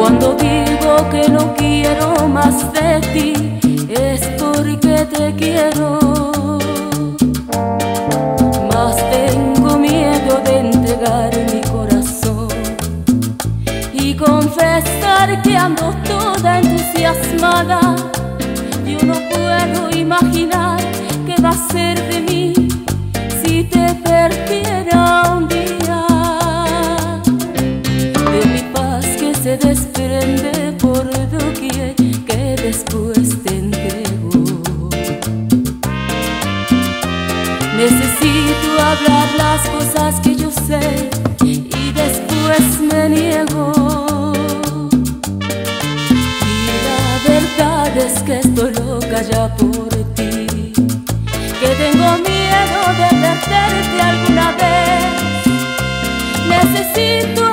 Cuando digo que no quiero más de ti, es porque te quiero. Mas tengo miedo de entregar mi corazón y confesar que ando toda entusiasmada. Yo no puedo imaginar qué va a ser de mí si te perdiera un día. De mi paz que se desprende por doquier, que después te entrego. Necesito hablar las cosas que yo sé y después me niego. Y la verdad es que estoy loca ya por ti, que tengo miedo de perderte alguna vez. Necesito